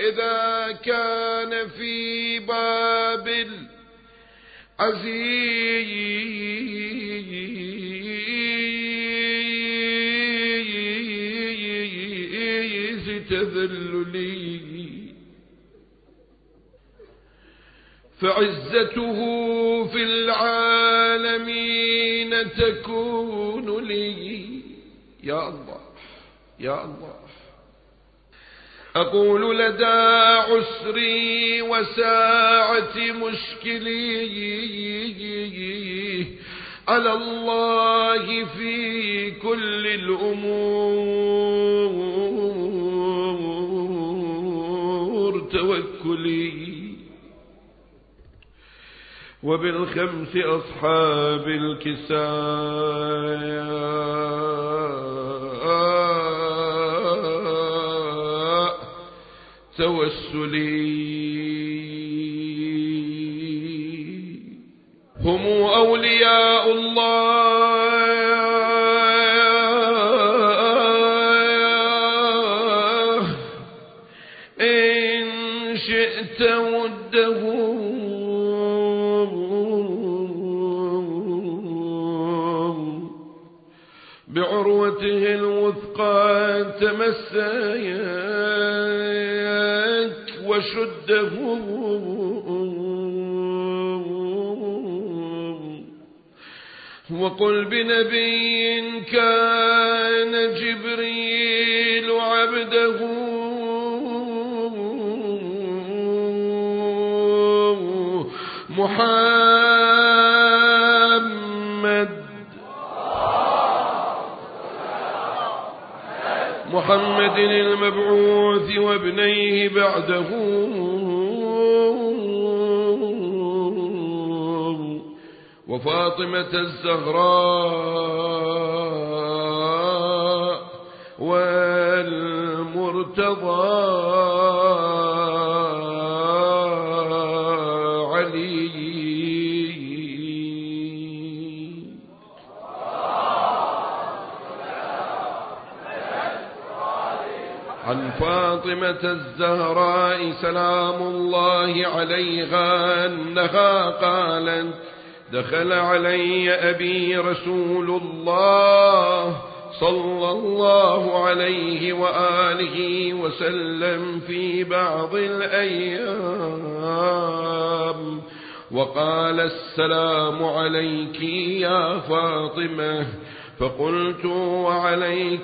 إذا كان في باب العزيز تذللي فعزته في العالمين تكون لي. يا الله يا الله. أقول لدى عسري وساعة مشكلي على الله في كل الأمور توكلي، وبالخمس أصحاب الكساء توسلي. هم أولياء الله إن شئت وده بعروته الوثقى تمسك وشده، وقل بنبي كان جبريل عبده محمد المبعوث وابنيه بعده، وفاطمة الزهراء والمرتضى علي. عن فاطمة الزهراء سلام الله عليها أنها قالت: دخل علي أبي رسول الله صلى الله عليه وآله وسلم في بعض الأيام وقال: السلام عليك يا فاطمة. فقلت: وعليك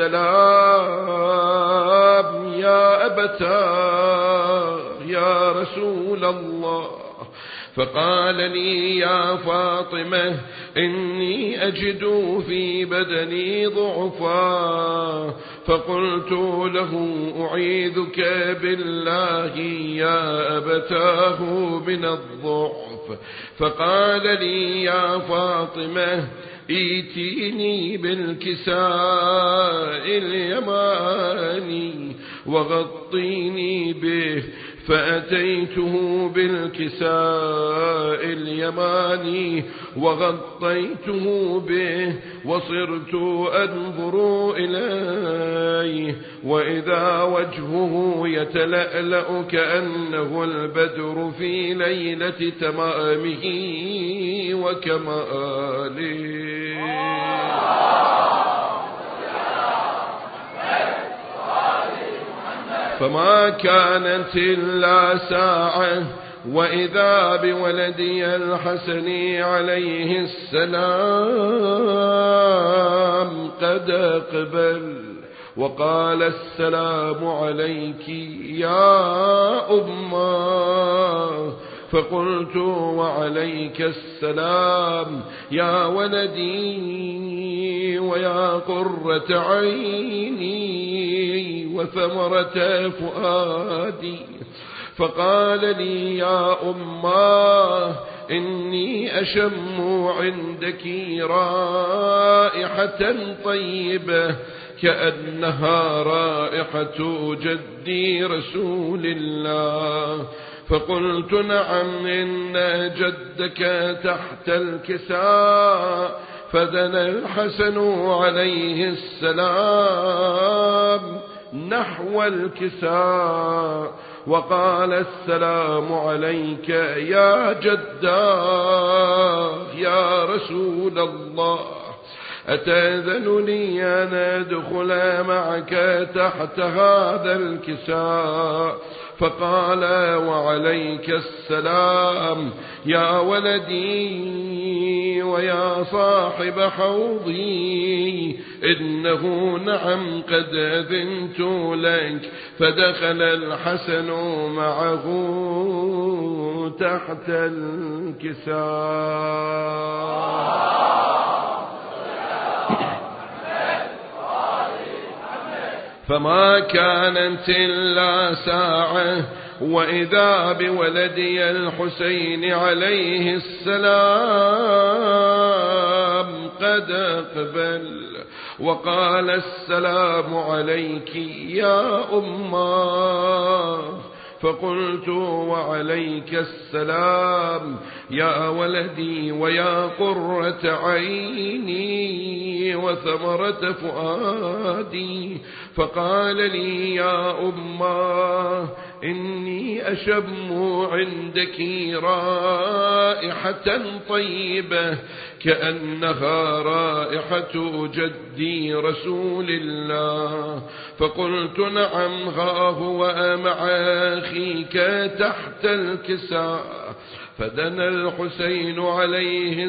السلام يا أبتاه يا رسول الله. فقال لي: يا فاطمة إني أجد في بدني ضعفا. فقلت له: أعيذك بالله يا أبتاه من الضعف. فقال لي: يا فاطمة ائتيني بالكساء اليماني وغطيني به. فأتيته بالكساء اليماني وغطيته به، وصرت أنظر إليه وإذا وجهه يتلألأ كأنه البدر في ليلة تمامه وكماله. فما كانت إلا ساعة وإذا بولدي الحسن عليه السلام قد أقبل وقال: السلام عليك يا أمه. فقلت: وعليك السلام يا ولدي ويا قرة عيني وثمرة فؤادي. فقال لي: يا أماه إني أشم عندك رائحة طيبة كأنها رائحة جدي رسول الله. فقلت: نعم، إن جدك تحت الكساء. فدنا الحسن عليه السلام نحو الكساء وقال السلام عليك يا جداه يا رسول الله أتأذن لي أن أدخل معك تحت هذا الكساء؟ فقال وعليك السلام يا ولدي ويا صاحب حوضي إنه نعم قد أذنت لك. فدخل الحسن معه تحت الكساء فما كانت إلا ساعة وإذا بولدي الحسين عليه السلام قد أقبل وقال السلام عليك يا أماه. فقلت وعليك السلام يا ولدي ويا قرة عيني وثمرة فؤادي. فقال لي يا أماه إني أشم عندك رائحة طيبة كأنها رائحة جدي رسول الله. فقلت نعم ها هو مع أخيك تحت الكساء. فدنا الحسين عليه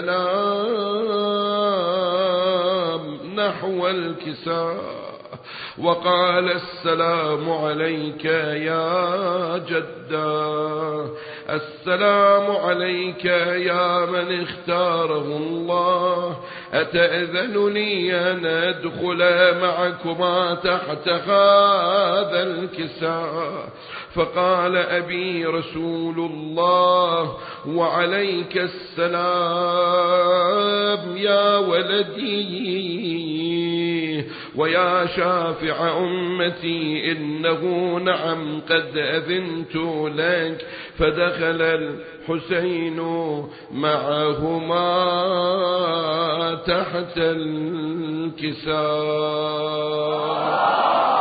السلام نحو الكساء وقال السلام عليك يا جداه السلام عليك يا من اختاره الله أتأذن لي أن أدخل معكما تحت هذا الكساء؟ فقال أبي رسول الله وعليك السلام يا ولدي ويا شافع أمتي إنه نعم قد أذنت لك. فدخل الحسين معهما تحت الكساء.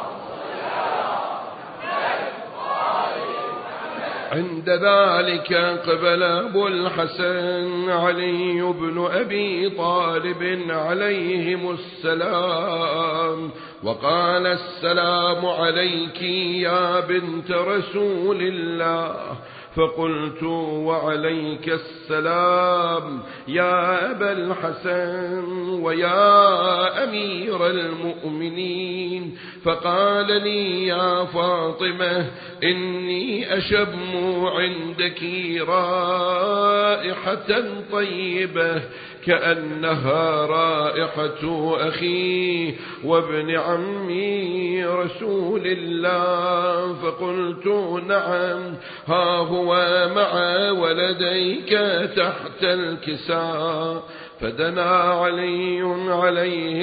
عند ذلك قبل أبو الحسن علي بن أبي طالب عليهم السلام وقال السلام عليك يا بنت رسول الله. فقلت وعليك السلام يا أبا الحسن ويا أمير المؤمنين. فقال لي يا فاطمة إني أشم عندك رائحة طيبة كأنها رائحة أخي وابن عمي رسول الله. فقلت نعم ها هو مع ولديك تحت الكساء. فدنا علي عليه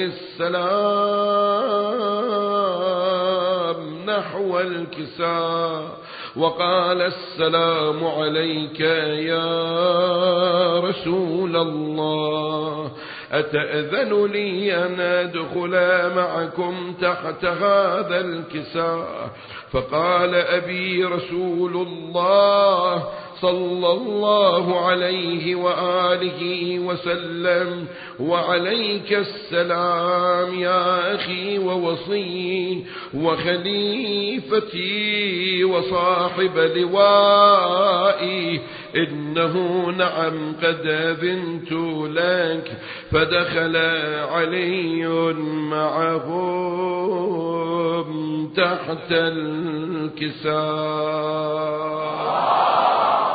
السلام نحو الكساء وقال السلام عليك يا رسول الله أتأذن لي أن أدخل معكم تحت هذا الكساء؟ فقال أبي رسول الله صلى الله عليه وآله وسلم وعليك السلام يا أخي ووصي وخليفتي وصاحب لوائي إنه نعم قد أذنت لك. فدخل علي معهم تحت الكساء.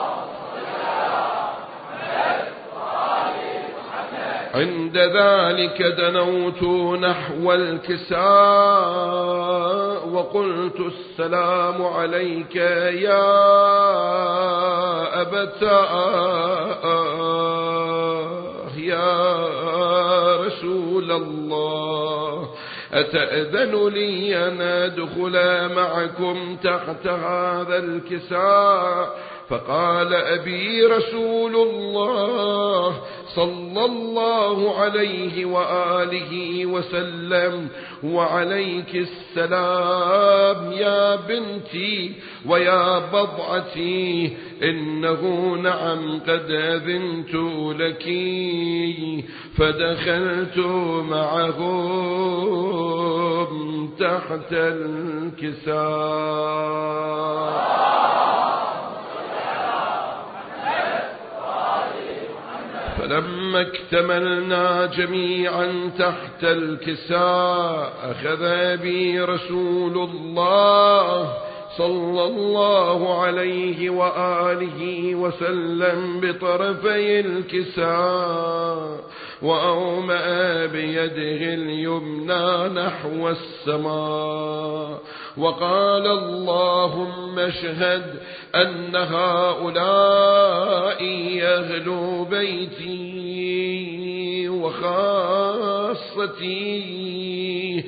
عند ذلك دنوت نحو الكساء وقلت السلام عليك يا أبتاه يا رسول الله أتأذن لي أن أدخل معكم تحت هذا الكساء؟ فقال أبي رسول الله صلى صلى الله عليه وآله وسلم: وعليك السلام يا بنتي ويا بضعتي، إنه نعم قد أذنت لك. فدخلت معهم تحت الكساء. فلما اكتملنا جميعا تحت الكساء أخذ بي رسول الله صلى الله عليه وآله وسلم بطرفي الكساء، وأومأ بيده اليمنى نحو السماء، وقال: اللهم اشهد أن هؤلاء أهل بيتي وخاصتي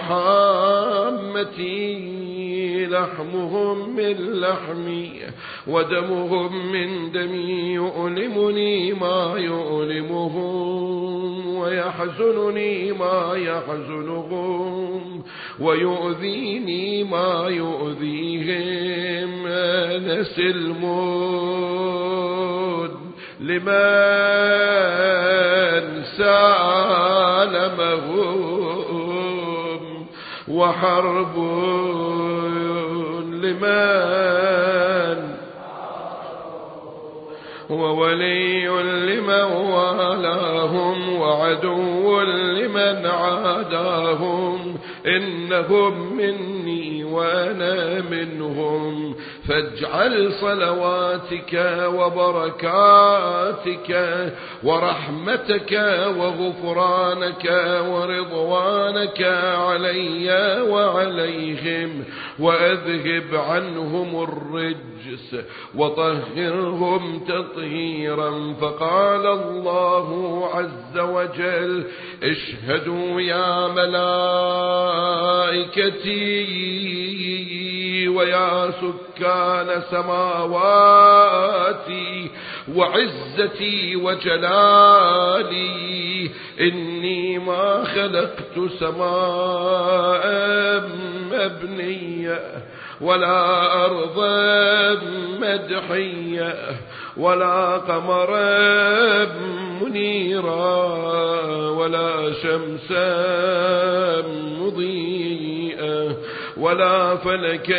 وحامتي، لحمهم من لحمي ودمهم من دمي، يؤلمني ما يؤلمهم ويحزنني ما يحزنهم ويؤذيني ما يؤذيهم. أنا سلم لمن سالمهم، وحرب لمن وولي لمن والاهم، وعدو لمن عاداهم. إنهم مني وأنا منهم، فاجعل صلواتك وبركاتك ورحمتك وغفرانك ورضوانك علي وعليهم، وأذهب عنهم الرجس وطهرهم تطهيرا. فقال الله عز وجل: اشهدوا يا ملائكتي ويا سكان سماواتي وعزتي وجلالي، إني ما خلقت سماء مبنية ولا أرضا مدحية ولا قمرا منيرا ولا شمسا مضيئة ولا فلكا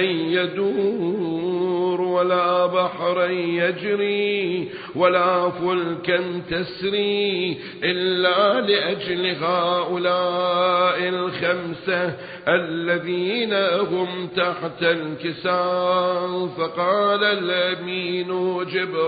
يدور ولا بحرا يجري ولا فلكا تسري، إلا لأجل هؤلاء الخمسة الذين هم تحت الكساء. فقال الأمين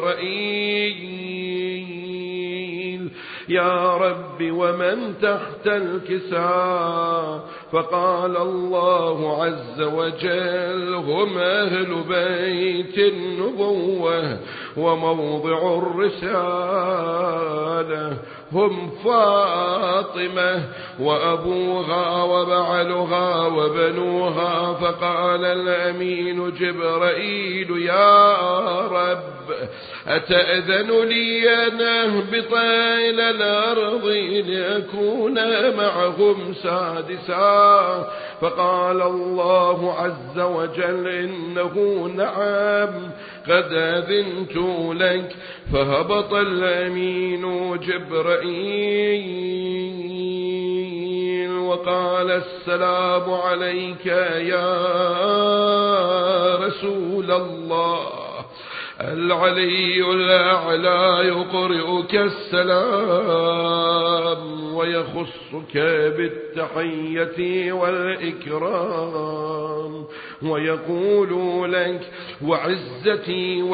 جبرائيل: يا رب ومن تحت الكساء؟ فقال الله عز وجل: هم أهل بيت النبوة وموضع الرسالة، هم فاطمة وأبوها وبعلها وبنوها. فقال الأمين جبرائيل: يا رب أتأذن لي أن أهبط إلى الأرض لأكون معهم سادسا؟ فقال الله عز وجل: إنه نعم قد أذنت لك. فهبط الأمين جبرائيل وقال: السلام عليك يا رسول الله. العلي الأعلى يقرئك السلام ويخصك بالتحية والإكرام ويقول لك: وعزتي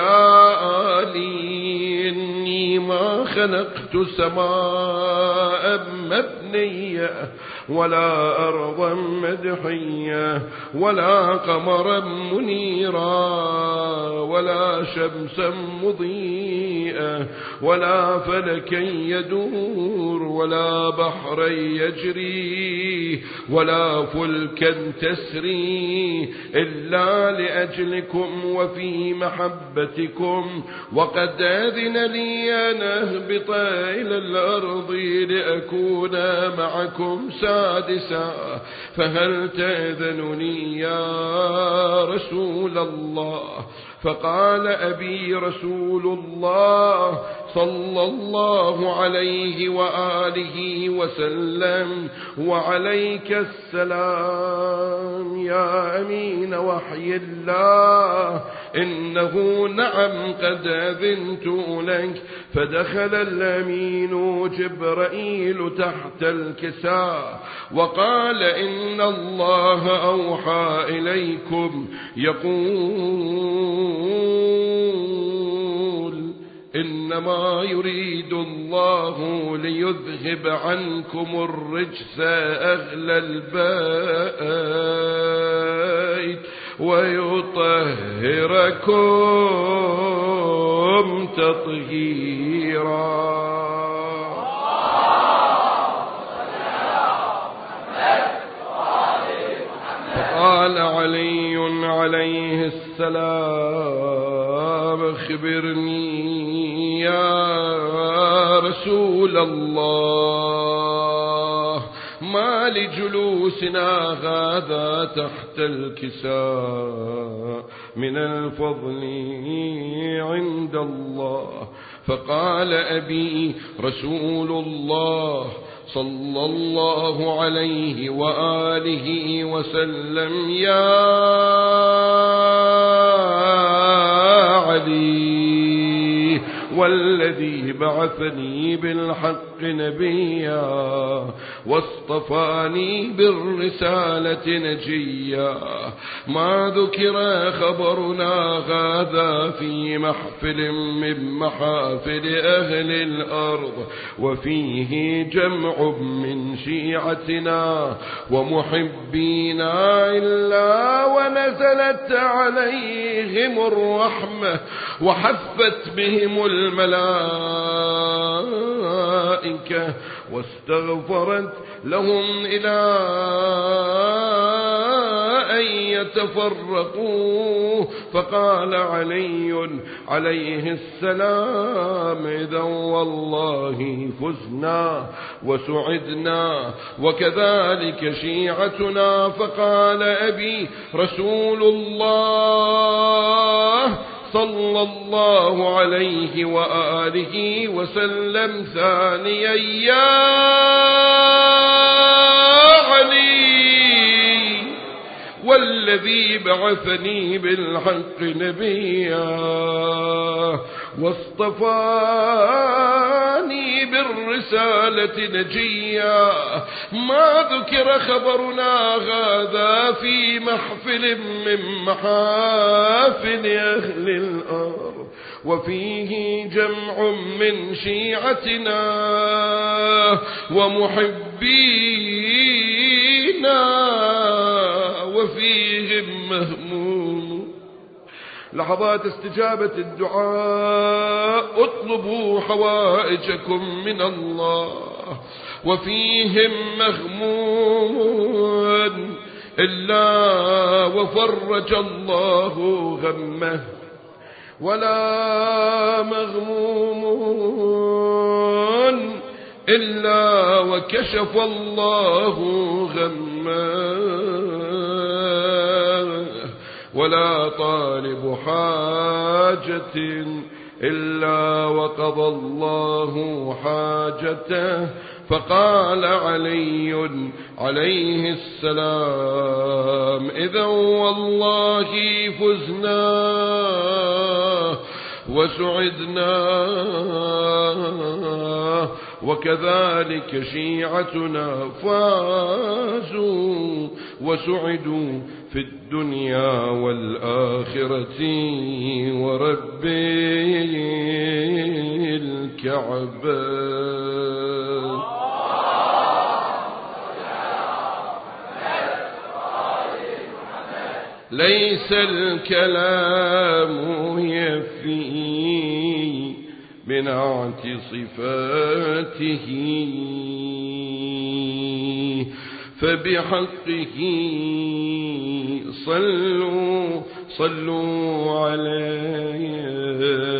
وجلالي إني ما خلقت سماء مبنية ولا أرضا مدحية ولا قمرا منيرا ولا شمسا مضيئة ولا فلكا يدور ولا بحرا يجري ولا فلكا تسري إلا لأجلكم وفي محبتكم، وقد أذن لي أن أهبط إلى الأرض لأكون معكم سادسا، فهل تأذنني يا رسول الله؟ فقال أبي رسول الله صلى الله عليه وآله وسلم: وعليك السلام يا أمين وحي الله، إنه نعم قد أذنت لك. فدخل الأمين جبرائيل تحت الكساء وقال: إن الله أوحى إليكم يقول: إنما يريد الله ليذهب عنكم الرجس أهل البيت ويطهركم تطهيرا. فقال علي عليه السلام: اخبرني يا رسول الله، ما لجلوسنا هذا تحت الكساء من الفضل عند الله؟ فقال أبي رسول الله صلى الله عليه وآله وسلم: يا علي، والذي بعثني بالحق نبيا واصطفاني بالرسالة نجيا، ما ذكر خبرنا هذا في محفل من محافل أهل الأرض، وفيه جمع من شيعتنا ومحبينا إلا ونزلت عليهم الرحمة وحفت بهم الملائكة واستغفرت لهم إلى أن يتفرقوا. فقال علي عليه السلام: إذا والله فزنا وسعدنا، وكذلك شيعتنا. فقال أبي رسول الله صلى الله عليه وآله وسلم ثانيا: يا علي، والذي بعثني بالحق نبيا واصطفاني بالرسالة نجيا، ما ذكر خبرنا هذا في محفل من محافل أهل الأرض، وفيه جمع من شيعتنا ومحبينا وفيهم مهموم. لحظات استجابة الدعاء: اطلبوا حوائجكم من الله. وفيهم مغموم إلا وفرج الله غمه، ولا مغموم إلا وكشف الله غمه، ولا طالب حاجة إلا وقضى الله حاجته. فقال علي عليه السلام: إذا والله فزنا وسعدنا، وكذلك شيعتنا فازوا وسعدوا في الدنيا والآخرة ورب الكعبة. ليس الكلام يفي بنعت صفاته، فبحقه صلوا عليه